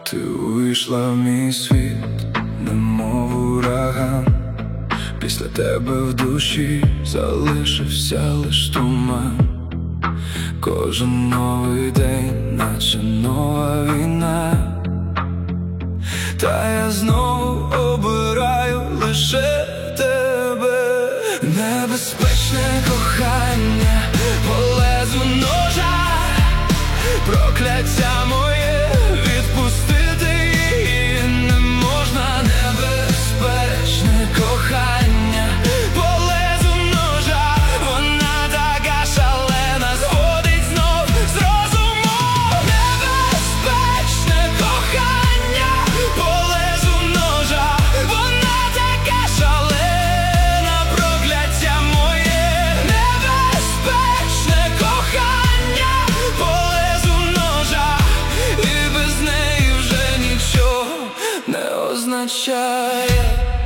Ти увійшла в мій світ, немов ураган. Після тебе в душі залишився лиш туман. Кожен новий день, наче нова війна. Та я знову обираю лише тебе. Небезпечне кохання, по лезу ножа, прокляття моє, відпустити її не можна. Небезпечне кохання, по лезу ножа, вона така шалена, зводить знов з розуму. Небезпечне кохання, по лезу ножа, вона така шалена, прокляття моє. Небезпечне кохання, по лезу ножа, і без неї вже нічого не означає.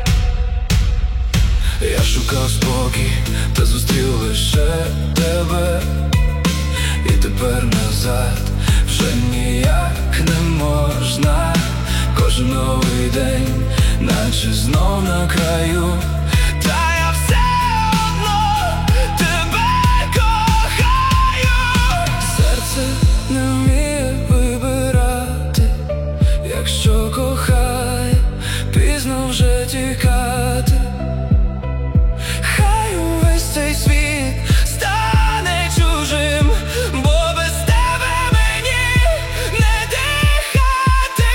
Я шукав спокій, та зустрів лише тебе. І тепер назад вже ніяк не можна. Кожен новий день, наче знов на краю. Та я все одно тебе кохаю. Серце не вміє вибирати, якщо кохає, пізно вже тікати. Хай увесь цей світ стане чужим, бо без тебе мені не дихати.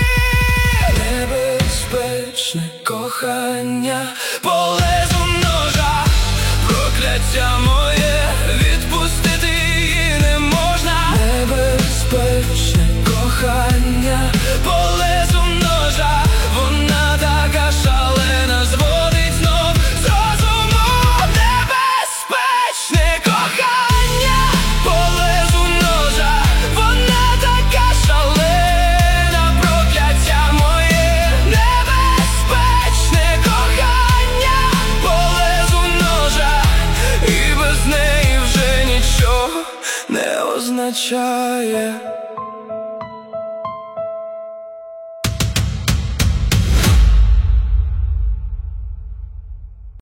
Небезпечне кохання, по лезу ножа, прокляття моє, відпустити її не можна. Небезпечне кохання, по лезу ножа, вона така шалена, зводить знов з розуму. Небезпечне кохання, по лезу ножа, вона така шалена, прокляття моє. Небезпечне кохання, по лезу ножа, і без неї вже нічого не означає.